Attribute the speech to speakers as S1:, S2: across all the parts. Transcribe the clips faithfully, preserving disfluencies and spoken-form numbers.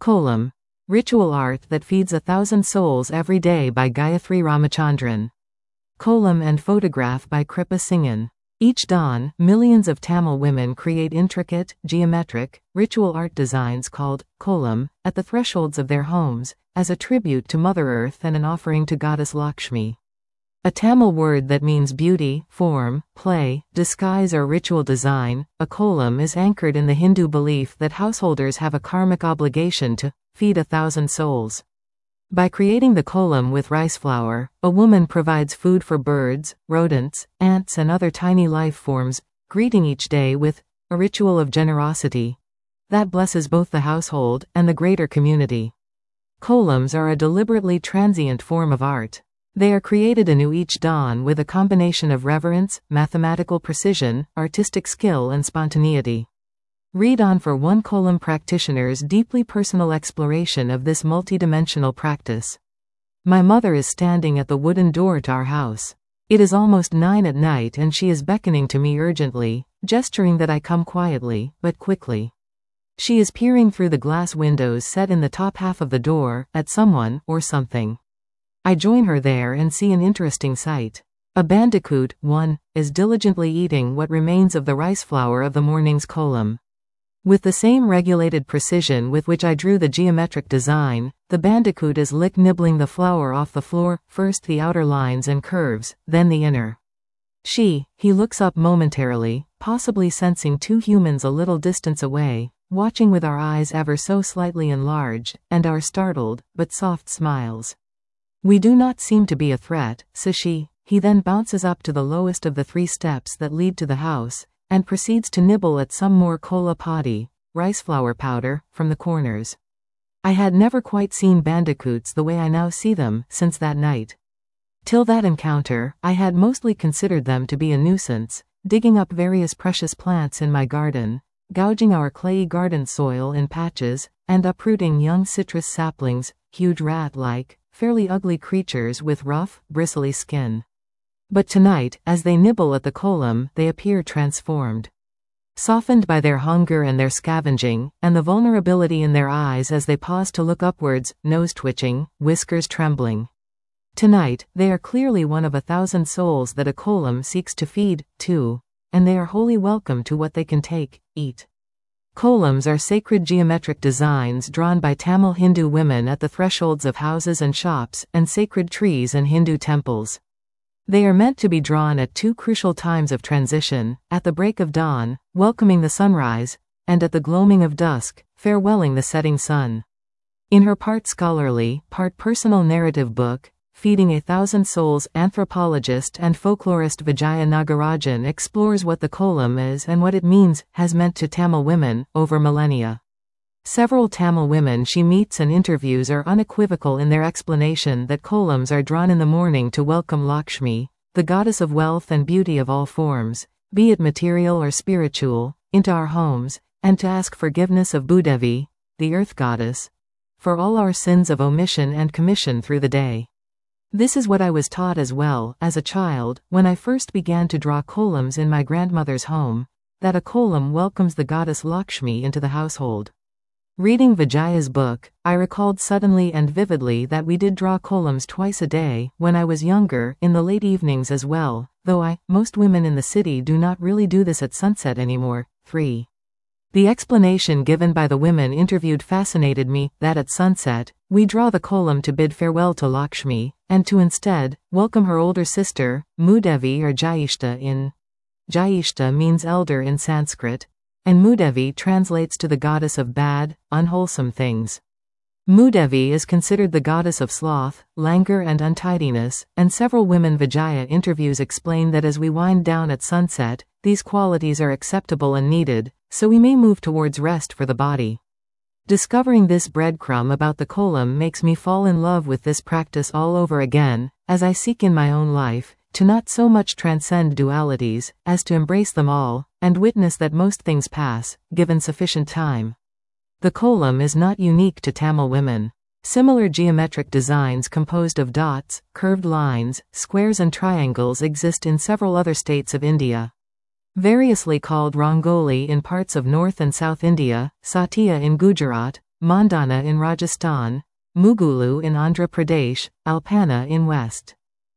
S1: Kolam, ritual art that feeds a thousand souls every day by Gayatri Ramachandran. Kolam and photograph by Kripa Singhan. Each dawn, millions of Tamil women create intricate, geometric, ritual art designs called kolam at the thresholds of their homes, as a tribute to Mother Earth and an offering to Goddess Lakshmi. A Tamil word that means beauty, form, play, disguise or ritual design, a kolam is anchored in the Hindu belief that householders have a karmic obligation to feed a thousand souls. By creating the kolam with rice flour, a woman provides food for birds, rodents, ants and other tiny life forms, greeting each day with a ritual of generosity that blesses both the household and the greater community. Kolams are a deliberately transient form of art. They are created anew each dawn with a combination of reverence, mathematical precision, artistic skill and spontaneity. Read on for one kolam practitioner's deeply personal exploration of this multidimensional practice. My mother is standing at the wooden door to our house. It is almost nine at night and she is beckoning to me urgently, gesturing that I come quietly, but quickly. She is peering through the glass windows set in the top half of the door, at someone, or something. I join her there and see an interesting sight. A bandicoot, one, is diligently eating what remains of the rice flour of the morning's kolam. With the same regulated precision with which I drew the geometric design, the bandicoot is lick-nibbling the flour off the floor, first the outer lines and curves, then the inner. She, he looks up momentarily, possibly sensing two humans a little distance away, watching with our eyes ever so slightly enlarged, and our startled, but soft smiles. We do not seem to be a threat, says she. He then bounces up to the lowest of the three steps that lead to the house, and proceeds to nibble at some more kola padi, rice flour powder, from the corners. I had never quite seen bandicoots the way I now see them, since that night. Till that encounter, I had mostly considered them to be a nuisance, digging up various precious plants in my garden, gouging our clayey garden soil in patches, and uprooting young citrus saplings, huge rat-like, fairly ugly creatures with rough, bristly skin. But tonight, as they nibble at the kolam, they appear transformed. Softened by their hunger and their scavenging, and the vulnerability in their eyes as they pause to look upwards, nose twitching, whiskers trembling. Tonight, they are clearly one of a thousand souls that a kolam seeks to feed, too, and they are wholly welcome to what they can take, eat. Kolams are sacred geometric designs drawn by Tamil Hindu women at the thresholds of houses and shops, and sacred trees and Hindu temples. They are meant to be drawn at two crucial times of transition, at the break of dawn, welcoming the sunrise, and at the gloaming of dusk, farewelling the setting sun. In her part scholarly, part personal narrative book, Feeding a Thousand Souls, anthropologist and folklorist Vijaya Nagarajan explores what the kolam is and what it means, has meant to Tamil women, over millennia. Several Tamil women she meets and interviews are unequivocal in their explanation that kolams are drawn in the morning to welcome Lakshmi, the goddess of wealth and beauty of all forms, be it material or spiritual, into our homes, and to ask forgiveness of Bhudevi, the earth goddess, for all our sins of omission and commission through the day. This is what I was taught as well, as a child, when I first began to draw kolams in my grandmother's home, that a kolam welcomes the goddess Lakshmi into the household. Reading Vijaya's book, I recalled suddenly and vividly that we did draw kolams twice a day, when I was younger, in the late evenings as well, though I, most women in the city do not really do this at sunset anymore. three. The explanation given by the women interviewed fascinated me, that at sunset, we draw the kolam to bid farewell to Lakshmi, and to instead, welcome her older sister, Mudevi or Jayishta in. Jayishta means elder in Sanskrit, and Mudevi translates to the goddess of bad, unwholesome things. Mudevi is considered the goddess of sloth, languor and untidiness, and several women Vijaya interviews explain that as we wind down at sunset, these qualities are acceptable and needed, so we may move towards rest for the body. Discovering this breadcrumb about the kolam makes me fall in love with this practice all over again, as I seek in my own life, to not so much transcend dualities, as to embrace them all, and witness that most things pass, given sufficient time. The kolam is not unique to Tamil women. Similar geometric designs composed of dots, curved lines, squares and triangles exist in several other states of India. Variously called Rangoli in parts of North and South India, Satya in Gujarat, Mandana in Rajasthan, Mugulu in Andhra Pradesh, Alpana in West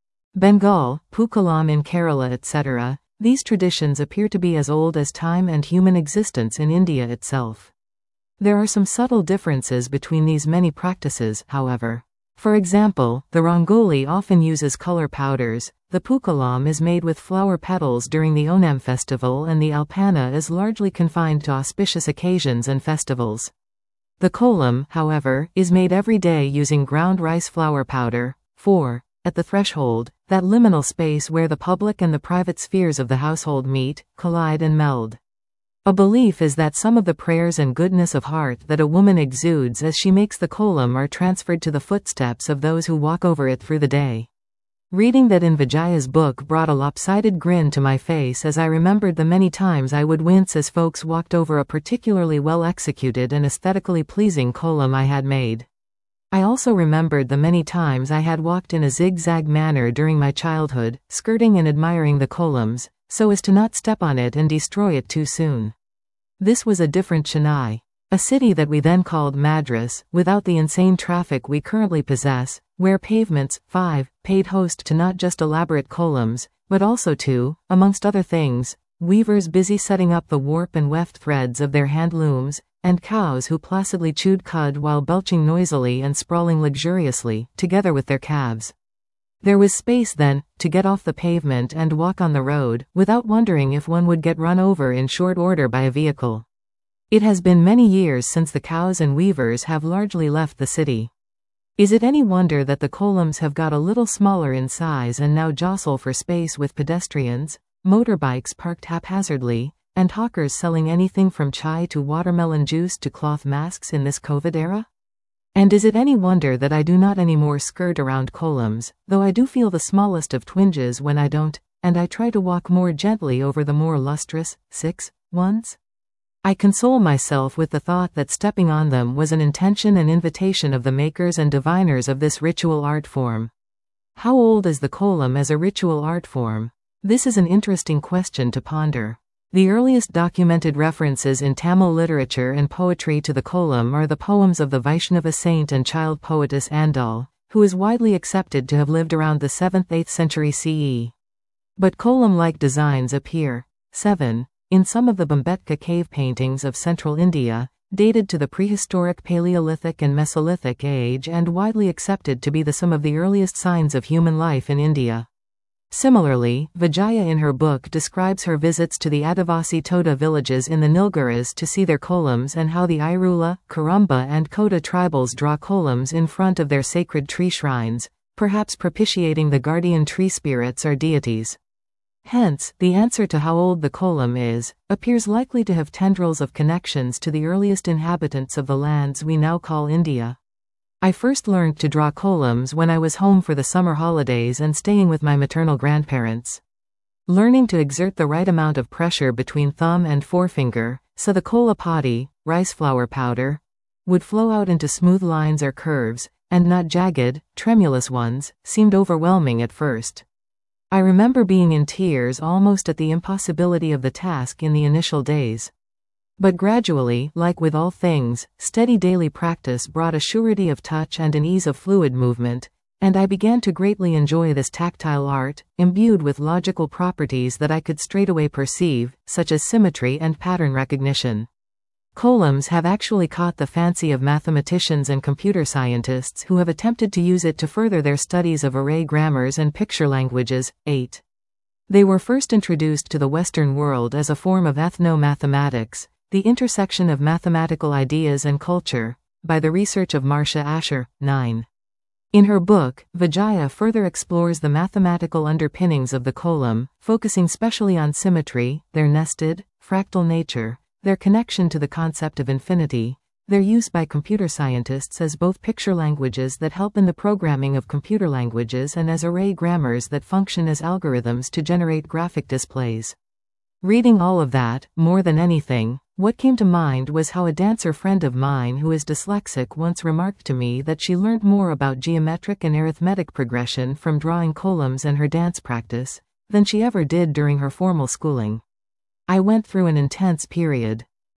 S1: Bengal, Pukalam in Kerala, et cetera. These traditions appear to be as old as time and human existence in India itself. There are some subtle differences between these many practices, however. For example, the Rangoli often uses color powders, the Pukalam is made with flower petals during the Onam festival, and the Alpana is largely confined to auspicious occasions and festivals. The kolam, however, is made every day using ground rice flour powder. four. At the threshold, that liminal space where the public and the private spheres of the household meet, collide and meld. A belief is that some of the prayers and goodness of heart that a woman exudes as she makes the kolam are transferred to the footsteps of those who walk over it through the day. Reading that in Vijaya's book brought a lopsided grin to my face as I remembered the many times I would wince as folks walked over a particularly well-executed and aesthetically pleasing kolam I had made. I also remembered the many times I had walked in a zigzag manner during my childhood, skirting and admiring the kolams, so as to not step on it and destroy it too soon. This was a different Chennai. A city that we then called Madras, without the insane traffic we currently possess, where pavements, five, paid host to not just elaborate kolams, but also to, amongst other things, weavers busy setting up the warp and weft threads of their hand looms, and cows who placidly chewed cud while belching noisily and sprawling luxuriously, together with their calves. There was space then, to get off the pavement and walk on the road, without wondering if one would get run over in short order by a vehicle. It has been many years since the cows and weavers have largely left the city. Is it any wonder that the kolams have got a little smaller in size and now jostle for space with pedestrians, motorbikes parked haphazardly, and hawkers selling anything from chai to watermelon juice to cloth masks in this COVID era? And is it any wonder that I do not anymore skirt around kolams, though I do feel the smallest of twinges when I don't, and I try to walk more gently over the more lustrous, six, ones? I console myself with the thought that stepping on them was an intention and invitation of the makers and diviners of this ritual art form. How old is the kolam as a ritual art form? This is an interesting question to ponder. The earliest documented references in Tamil literature and poetry to the kolam are the poems of the Vaishnava saint and child poetess Andal, who is widely accepted to have lived around the seventh to eighth century C E. But kolam-like designs appear. seven. In some of the Bhimbetka cave paintings of central India, dated to the prehistoric Paleolithic and Mesolithic age and widely accepted to be the some of the earliest signs of human life in India. Similarly, Vijaya in her book describes her visits to the Adivasi Toda villages in the Nilgiris to see their kolams and how the Irula, Kurumba and Koda tribals draw kolams in front of their sacred tree shrines, perhaps propitiating the guardian tree spirits or deities. Hence, the answer to how old the kolam is, appears likely to have tendrils of connections to the earliest inhabitants of the lands we now call India. I first learned to draw kolams when I was home for the summer holidays and staying with my maternal grandparents. Learning to exert the right amount of pressure between thumb and forefinger, so the kola padi, rice flour powder, would flow out into smooth lines or curves, and not jagged, tremulous ones, seemed overwhelming at first. I remember being in tears almost at the impossibility of the task in the initial days. But gradually, like with all things, steady daily practice brought a surety of touch and an ease of fluid movement, and I began to greatly enjoy this tactile art, imbued with logical properties that I could straightaway perceive, such as symmetry and pattern recognition. Kolams have actually caught the fancy of mathematicians and computer scientists who have attempted to use it to further their studies of array grammars and picture languages. eight. They were first introduced to the Western world as a form of ethno-mathematics, the intersection of mathematical ideas and culture, by the research of Marcia Asher. nine. In her book, Vijaya further explores the mathematical underpinnings of the kolam, focusing specially on symmetry, their nested, fractal nature, their connection to the concept of infinity, their use by computer scientists as both picture languages that help in the programming of computer languages and as array grammars that function as algorithms to generate graphic displays. Reading all of that, more than anything, what came to mind was how a dancer friend of mine who is dyslexic once remarked to me that she learned more about geometric and arithmetic progression from drawing kolams and her dance practice than she ever did during her formal schooling. I went through an intense period.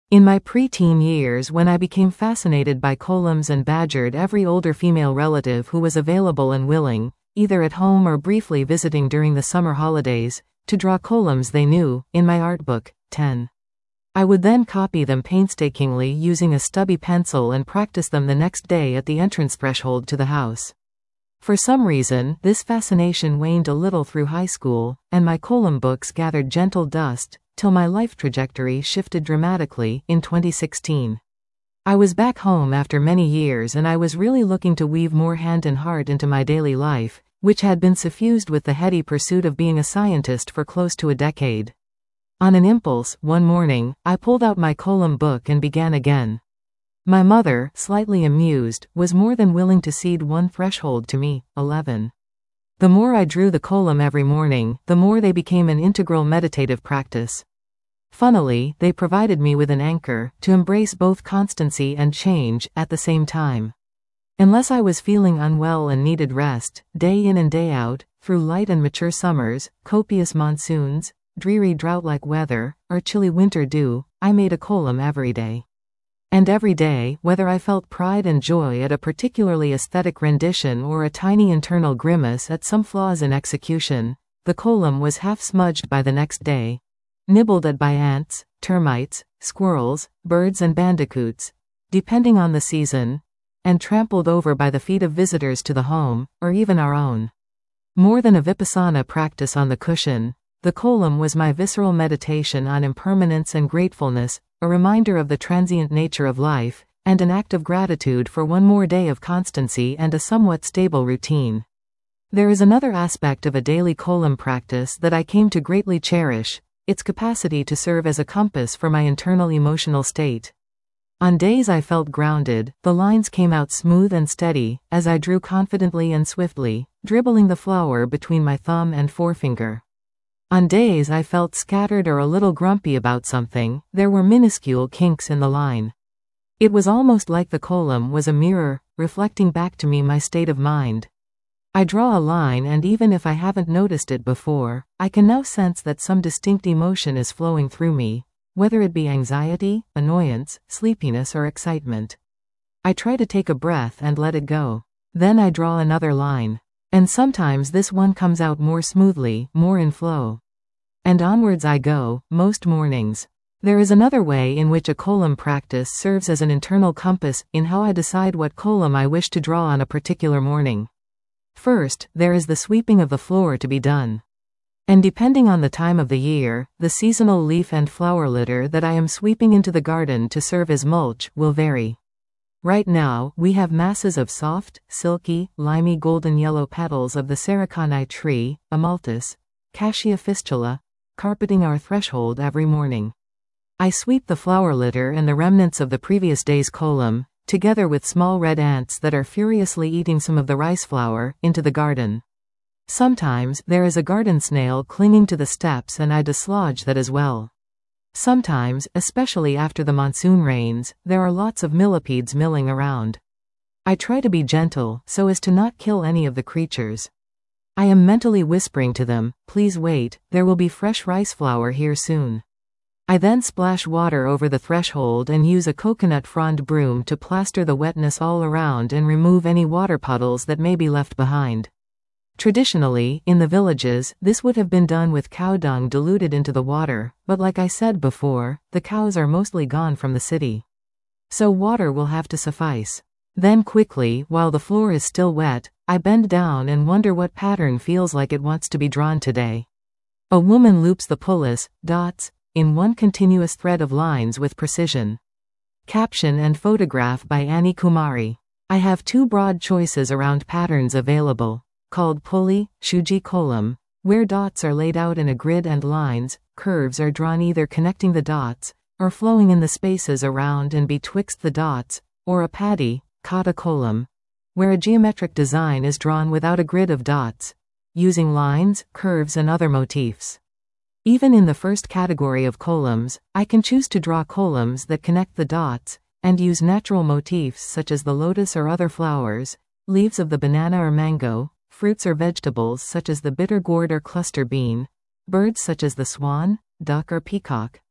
S1: In my preteen years, when I became fascinated by columns and badgered every older female relative who was available and willing, either at home or briefly visiting during the summer holidays, to draw columns they knew, in my art book, ten. I would then copy them painstakingly using a stubby pencil and practice them the next day at the entrance threshold to the house. For some reason, this fascination waned a little through high school, and my column books gathered gentle dust, till my life trajectory shifted dramatically, in twenty sixteen. I was back home after many years and I was really looking to weave more hand and heart into my daily life, which had been suffused with the heady pursuit of being a scientist for close to a decade. On an impulse, one morning, I pulled out my column book and began again. My mother, slightly amused, was more than willing to cede one threshold to me, eleven. The more I drew the column every morning, the more they became an integral meditative practice. Funnily, they provided me with an anchor, to embrace both constancy and change, at the same time. Unless I was feeling unwell and needed rest, day in and day out, through light and mature summers, copious monsoons, dreary drought-like weather, or chilly winter dew, I made a column every day. And every day, whether I felt pride and joy at a particularly aesthetic rendition or a tiny internal grimace at some flaws in execution, the column was half smudged by the next day, nibbled at by ants, termites, squirrels, birds and bandicoots, depending on the season, and trampled over by the feet of visitors to the home, or even our own. More than a vipassana practice on the cushion, the column was my visceral meditation on impermanence and gratefulness, a reminder of the transient nature of life, and an act of gratitude for one more day of constancy and a somewhat stable routine. There is another aspect of a daily column practice that I came to greatly cherish, its capacity to serve as a compass for my internal emotional state. On days I felt grounded, the lines came out smooth and steady, as I drew confidently and swiftly, dribbling the flower between my thumb and forefinger. On days I felt scattered or a little grumpy about something, there were minuscule kinks in the line. It was almost like the column was a mirror, reflecting back to me my state of mind. I draw a line and even if I haven't noticed it before, I can now sense that some distinct emotion is flowing through me, whether it be anxiety, annoyance, sleepiness or excitement. I try to take a breath and let it go. Then I draw another line. And sometimes this one comes out more smoothly, more in flow. And onwards I go, most mornings. There is another way in which a column practice serves as an internal compass, in how I decide what column I wish to draw on a particular morning. First, there is the sweeping of the floor to be done. And depending on the time of the year, the seasonal leaf and flower litter that I am sweeping into the garden to serve as mulch will vary. Right now, we have masses of soft, silky, limey golden yellow petals of the Saracani tree, Amalthus, Cassia fistula, carpeting our threshold every morning. I sweep the flower litter and the remnants of the previous day's column, together with small red ants that are furiously eating some of the rice flour, into the garden. Sometimes, there is a garden snail clinging to the steps and I dislodge that as well. Sometimes, especially after the monsoon rains, there are lots of millipedes milling around. I try to be gentle, so as to not kill any of the creatures. I am mentally whispering to them, please wait, there will be fresh rice flour here soon. I then splash water over the threshold and use a coconut frond broom to plaster the wetness all around and remove any water puddles that may be left behind. Traditionally, in the villages, this would have been done with cow dung diluted into the water, but like I said before, the cows are mostly gone from the city. So water will have to suffice. Then quickly, while the floor is still wet, I bend down and wonder what pattern feels like it wants to be drawn today. A woman loops the pullus, dots, in one continuous thread of lines with precision. Caption and photograph by Annie Kumari. I have two broad choices around patterns available, called pulley, shuji column, where dots are laid out in a grid and lines, curves are drawn either connecting the dots, or flowing in the spaces around and betwixt the dots, or a padi, kata column, where a geometric design is drawn without a grid of dots, using lines, curves and other motifs. Even in the first category of columns, I can choose to draw columns that connect the dots, and use natural motifs such as the lotus or other flowers, leaves of the banana or mango, fruits or vegetables such as the bitter gourd or cluster bean, birds such as the swan, duck or peacock,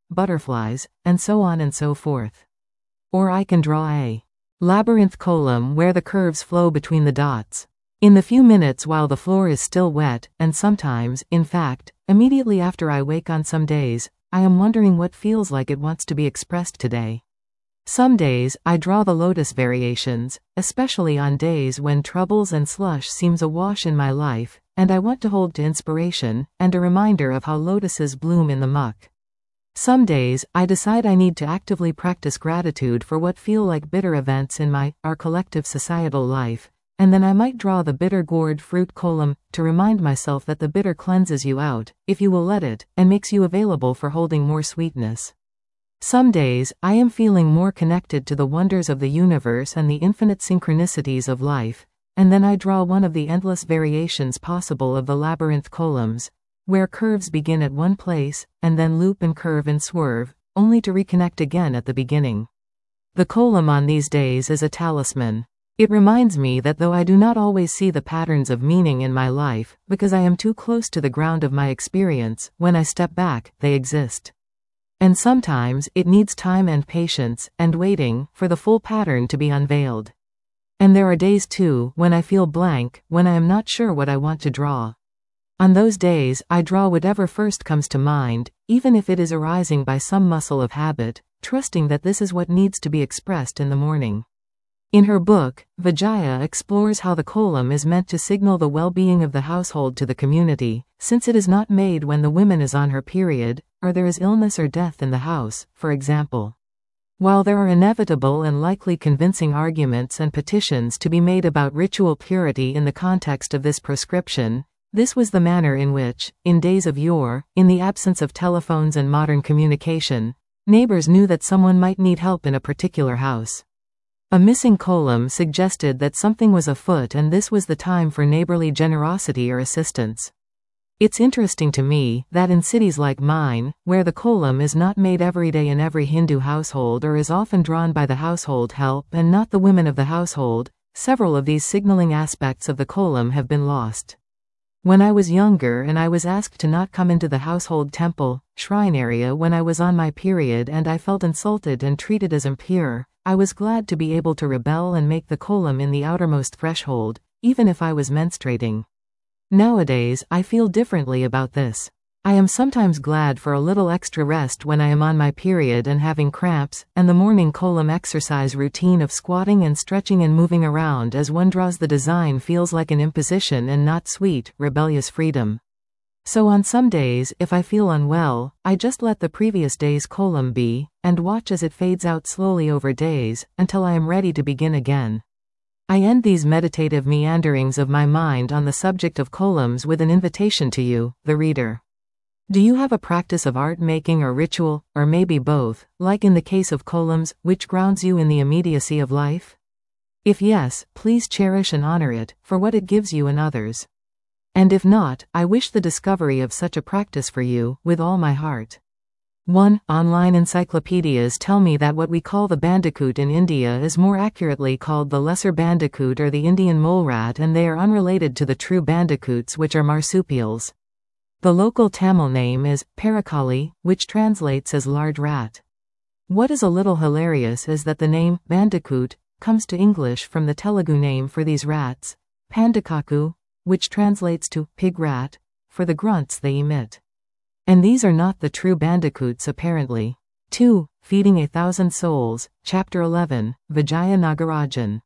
S1: butterflies, and so on and so forth. Or I can draw a labyrinth column where the curves flow between the dots. In the few minutes while the floor is still wet, and sometimes, in fact, immediately after I wake on some days, I am wondering what feels like it wants to be expressed today. Some days, I draw the lotus variations, especially on days when troubles and slush seems awash in my life, and I want to hold to inspiration, and a reminder of how lotuses bloom in the muck. Some days, I decide I need to actively practice gratitude for what feel like bitter events in my, our collective societal life, and then I might draw the bitter gourd fruit column, to remind myself that the bitter cleanses you out, if you will let it, and makes you available for holding more sweetness. Some days, I am feeling more connected to the wonders of the universe and the infinite synchronicities of life, and then I draw one of the endless variations possible of the labyrinth columns, where curves begin at one place, and then loop and curve and swerve, only to reconnect again at the beginning. The column on these days is a talisman. It reminds me that though I do not always see the patterns of meaning in my life, because I am too close to the ground of my experience, when I step back, they exist. And sometimes, it needs time and patience, and waiting, for the full pattern to be unveiled. And there are days too, when I feel blank, when I am not sure what I want to draw. On those days, I draw whatever first comes to mind, even if it is arising by some muscle of habit, trusting that this is what needs to be expressed in the morning. In her book, Vijaya explores how the column is meant to signal the well-being of the household to the community, since it is not made when the woman is on her period, or there is illness or death in the house, for example. While there are inevitable and likely convincing arguments and petitions to be made about ritual purity in the context of this prescription, this was the manner in which, in days of yore, in the absence of telephones and modern communication, neighbors knew that someone might need help in a particular house. A missing column suggested that something was afoot, and this was the time for neighborly generosity or assistance. It's interesting to me that in cities like mine, where the column is not made every day in every Hindu household or is often drawn by the household help and not the women of the household, several of these signaling aspects of the column have been lost. When I was younger and I was asked to not come into the household temple, shrine area when I was on my period and I felt insulted and treated as impure, I was glad to be able to rebel and make the column in the outermost threshold, even if I was menstruating. Nowadays, I feel differently about this. I am sometimes glad for a little extra rest when I am on my period and having cramps, and the morning column exercise routine of squatting and stretching and moving around as one draws the design feels like an imposition and not sweet, rebellious freedom. So on some days, if I feel unwell, I just let the previous day's column be, and watch as it fades out slowly over days, until I am ready to begin again. I end these meditative meanderings of my mind on the subject of columns with an invitation to you, the reader. Do you have a practice of art making or ritual, or maybe both, like in the case of columns, which grounds you in the immediacy of life? If yes, please cherish and honor it, for what it gives you and others. And if not, I wish the discovery of such a practice for you, with all my heart. one Online encyclopedias tell me that what we call the bandicoot in India is more accurately called the lesser bandicoot or the Indian mole rat, and they are unrelated to the true bandicoots, which are marsupials. The local Tamil name is Parakali, which translates as large rat. What is a little hilarious is that the name bandicoot comes to English from the Telugu name for these rats, Pandakaku, which translates to pig rat, for the grunts they emit. And these are not the true bandicoots apparently. two Feeding a Thousand Souls, Chapter eleven, Vijaya Nagarajan.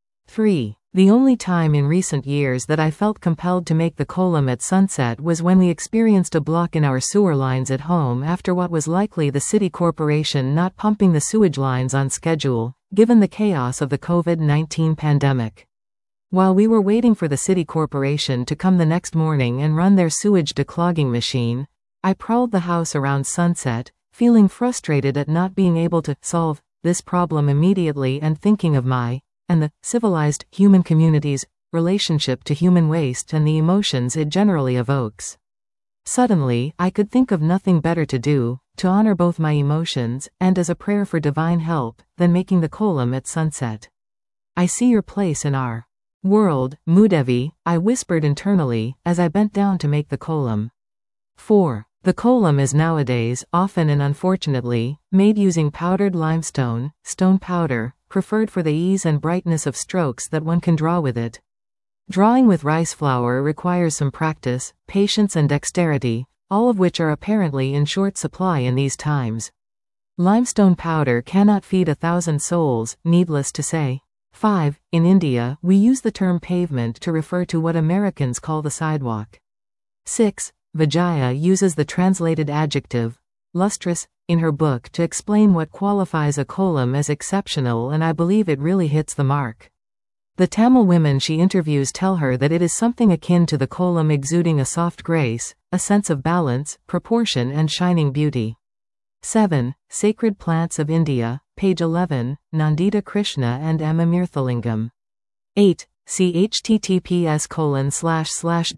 S1: three The only time in recent years that I felt compelled to make the column at sunset was when we experienced a block in our sewer lines at home after what was likely the city corporation not pumping the sewage lines on schedule, given the chaos of the COVID nineteen pandemic. While we were waiting for the city corporation to come the next morning and run their sewage declogging machine, I prowled the house around sunset, feeling frustrated at not being able to solve this problem immediately and thinking of my, and the civilized human community's, relationship to human waste and the emotions it generally evokes. Suddenly, I could think of nothing better to do, to honor both my emotions, and as a prayer for divine help, than making the column at sunset. I see your place in our world, Moodevi, I whispered internally, as I bent down to make the column. four The kolam is nowadays, often and unfortunately, made using powdered limestone, stone powder, preferred for the ease and brightness of strokes that one can draw with it. Drawing with rice flour requires some practice, patience and dexterity, all of which are apparently in short supply in these times. Limestone powder cannot feed a thousand souls, needless to say. five. In India, we use the term pavement to refer to what Americans call the sidewalk. six. Vijaya uses the translated adjective, lustrous, in her book to explain what qualifies a kolam as exceptional, and I believe it really hits the mark. The Tamil women she interviews tell her that it is something akin to the kolam, exuding a soft grace, a sense of balance, proportion and shining beauty. seven. Sacred Plants of India, page eleven, Nandita Krishna and M. Amirthalingam. eight. See https colon slash slash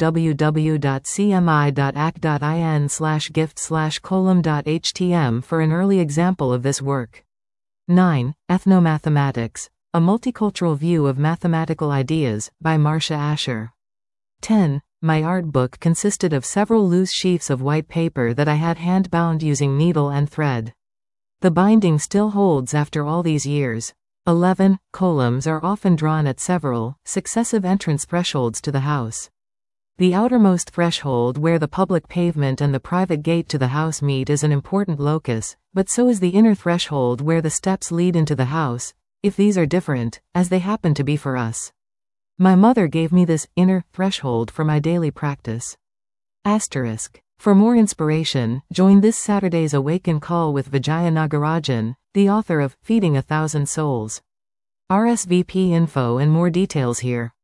S1: www.cmi.ac.in slash gift slash kolam.htm for an early example of this work. nine. Ethnomathematics, a Multicultural View of Mathematical Ideas, by Marcia Asher. ten. My art book consisted of several loose sheafs of white paper that I had hand-bound using needle and thread. The binding still holds after all these years. eleven. Kolams are often drawn at several, successive entrance thresholds to the house. The outermost threshold where the public pavement and the private gate to the house meet is an important locus, but so is the inner threshold where the steps lead into the house, if these are different, as they happen to be for us. My mother gave me this inner threshold for my daily practice. Asterisk. For more inspiration, join this Saturday's Awaken call with Vijaya Nagarajan, the author of Feeding a Thousand Souls. R S V P info and more details here.